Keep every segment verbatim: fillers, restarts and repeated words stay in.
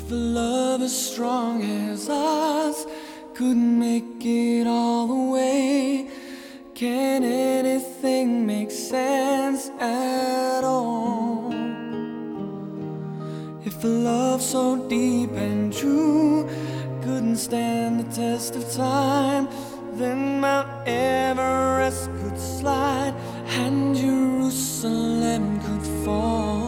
If a love as strong as ours couldn't make it all the way, can anything make sense at all? If a love so deep and true couldn't stand the test of time, then Mount Everest could slide and Jerusalem could fall.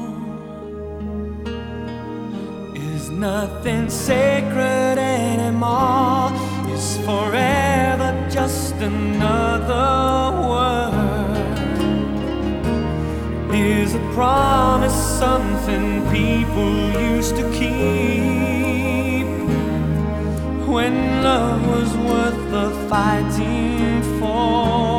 Is nothing sacred anymore? Is forever just another word? Is a promise something people used to keep when love was worth the fighting for?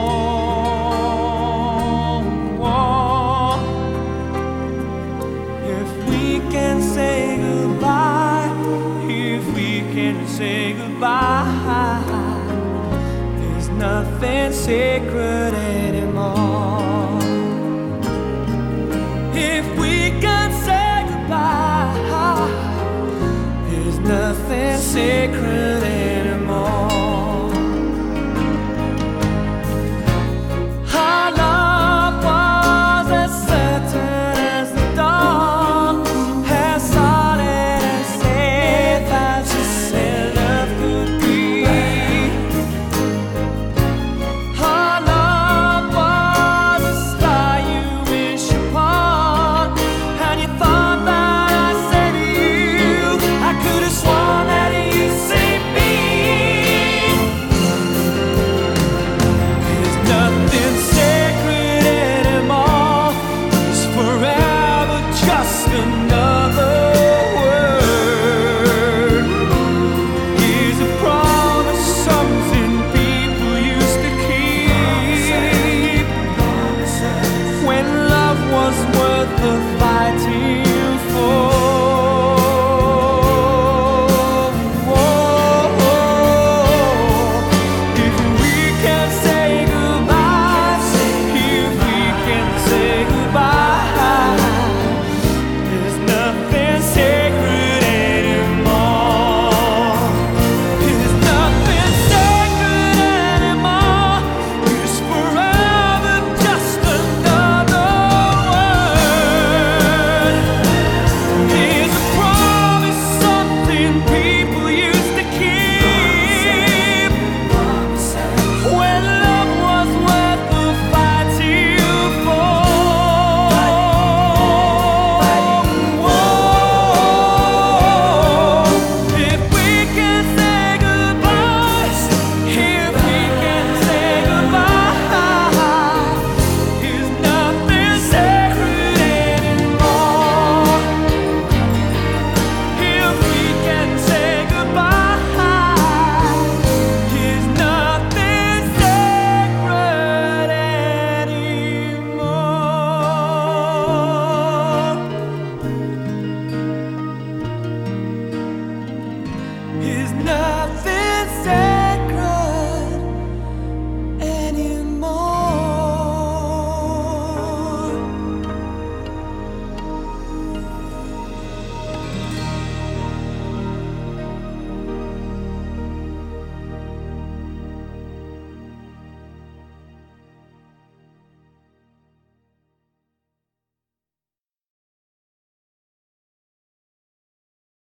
If we can say goodbye, if we can say goodbye, there's nothing sacred anymore. If we can say goodbye, there's nothing sacred